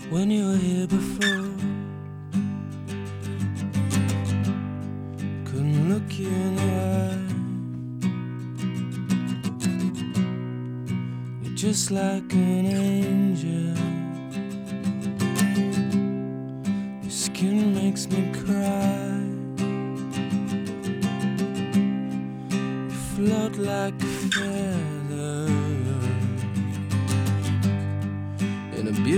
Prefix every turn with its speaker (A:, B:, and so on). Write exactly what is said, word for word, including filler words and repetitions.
A: when you were here before. Couldn't look you in the eye. You're just like an angel. Your skin makes me cry. You float like a feather in a beautiful